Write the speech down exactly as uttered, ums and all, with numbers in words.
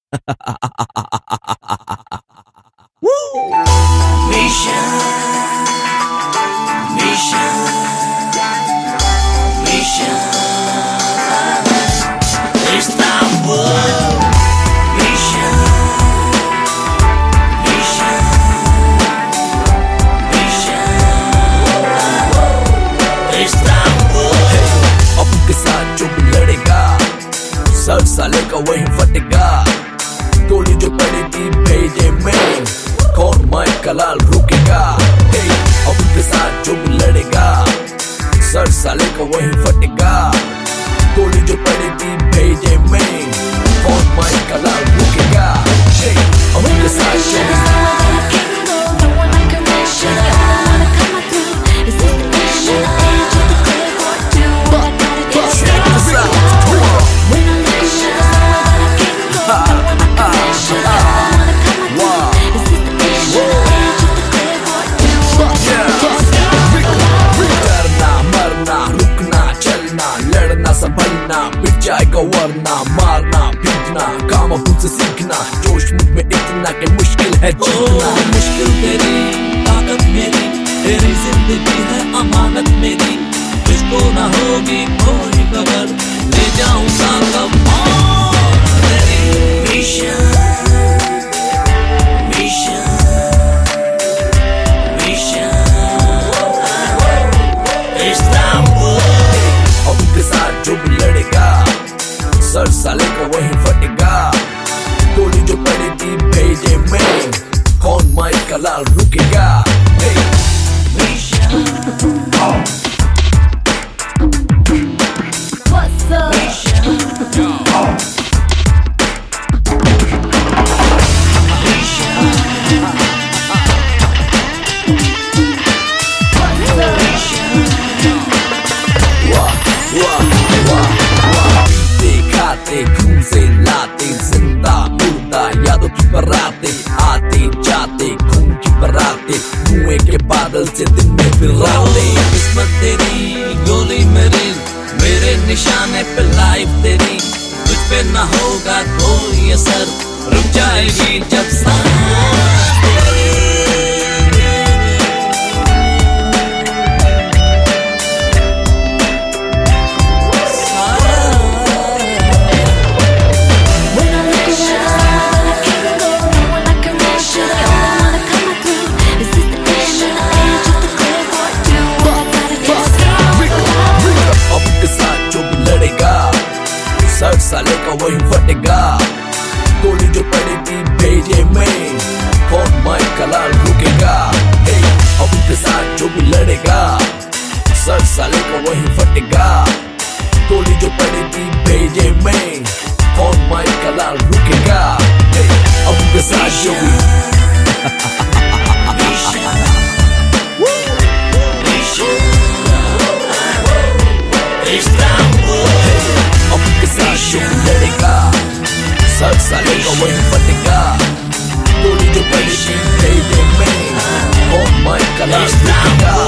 Mission, mission, mission, Istanbul. Mission, mission, mission, Istanbul. अब के साथ जो भी लड़ेगा सर साले का वही फटेगा। गोली जो पड़ेगी भेजे में कौन माइक का लाल रुकेगा। अब के साथ जो भी लड़ेगा सर साले का वही फटेगा। गोली जो पड़ेगी भेजे में कौन माइक का लाल रुकेगा। अब के साथ जो भी पिट जाएगा वरना मारना पीटना काम अब तुझसे सीखना। जोश मुझ में इतना कि मुश्किल है जीतना। मुश्किल तेरी ताकत मेरी, तेरी जिंदगी है अमानत मेरी। तुझको ना होगी कोई खबर, ले जाऊंगा कमान तेरी। Mission, mission, mission, Istanbul. अब के साथ जो भी लड़ेगा सर साले का वही फटेगा। गोली जो पड़ेगी भेजे में कौन माइक का लाल रुकेगा। What's up? खून से लाते जिंदा मुर्दा यादों की बराते आते जाते खून की बराते धुएं के बादल से दिन में फिर राते। किस्मत तेरी गोली मेरी, मेरे निशाने पे लाइफ तेरी। तुझ पे ना होगा कोई असर, रुक जाएगी जब सांस तेरी। सर साले का वही फटेगा। गोली जो पड़ेगी भेजे में कौन माइक का लाल रुकेगा। अब के साथ जो भी लड़ेगा सर साले का वही फटेगा। गोली जो पड़ेगी भेजे में कौन माइक का लाल रुकेगा। अब के साथ जो भी लड़ेगा सर साले का वही फटेगा। गोली जो पड़ेगी भेजे में कौन माइक का लाल रुकेगा।